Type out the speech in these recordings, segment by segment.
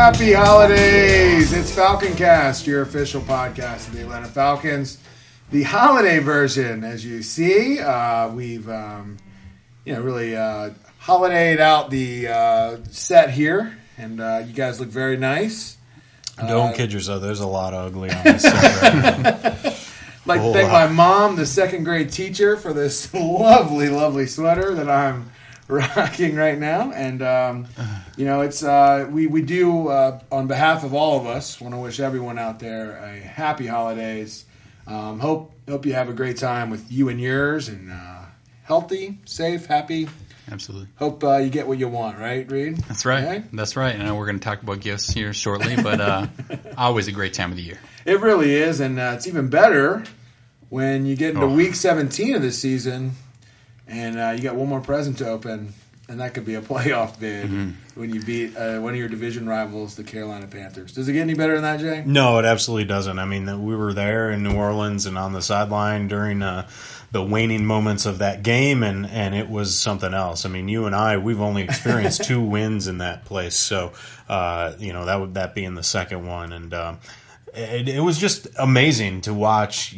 Happy holidays! It's Falconcast, your official podcast of the Atlanta Falcons. The holiday version, as you see, we've really holidayed out the set here, and you guys look very nice. Don't kid yourself. There's a lot of ugly on this set right now. I'd like to thank my mom, the second grade teacher, for this lovely, lovely sweater that I'm rocking right now. And it's we do on behalf of all of us want to wish everyone out there a happy holidays. Hope you have a great time with you and yours, and healthy, safe, happy. Absolutely. Hope you get what you want, right, Reed? That's right. Okay? That's right. I know we're going to talk about gifts here shortly, but always a great time of the year. It really is, and it's even better when you get into Week 17 of this season, and you got one more present to open, and that could be a playoff bid when you beat one of your division rivals, the Carolina Panthers. Does it get any better than that, Jay? No, it absolutely doesn't. I mean, we were there in New Orleans and on the sideline during the waning moments of that game, and it was something else. I mean, you and I, we've only experienced 2 wins in that place, so that being the second one, and it was just amazing to watch.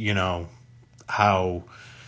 How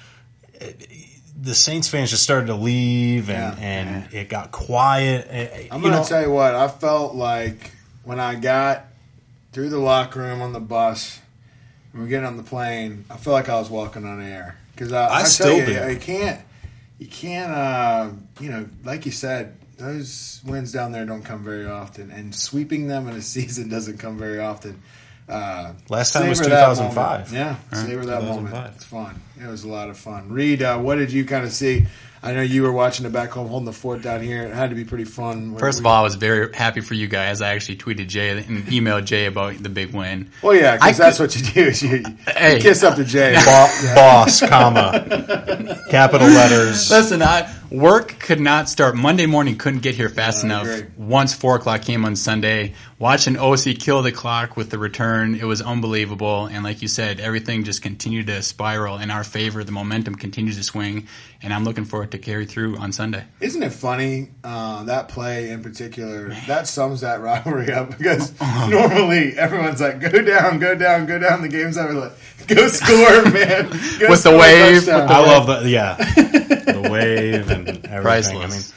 the Saints fans just started to leave, and it got quiet. I'm going to tell you what, I felt like when I got through the locker room on the bus and we're getting on the plane, I felt like I was walking on air. Because I still tell you, do. You can't, like you said, those wins down there don't come very often, and sweeping them in a season doesn't come very often. Last time was 2005. Yeah, right. savor that 2005. moment. It's fun. It was a lot of fun. Reed, what did you kind of see? I know you were watching it back home, holding the fort down here. It had to be pretty fun. First of all, I was very happy for you guys. I actually tweeted Jay and emailed Jay about the big win. Well, yeah, because that's what you do. Is you kiss up to Jay. Boss, comma, capital letters. Listen, work could not start. Monday morning couldn't get here fast enough. Great. Once 4 o'clock came on Sunday, watching OC kill the clock with the return, it was unbelievable. And like you said, everything just continued to spiral in our favor. The momentum continues to swing, and I'm looking forward to carry through on Sunday. Isn't it funny, that play in particular, that sums that rivalry up, because normally everyone's like, go down, the game's over, like, go score, man. Go With score the wave. touchdown. I love the wave and everything. Priceless. I mean,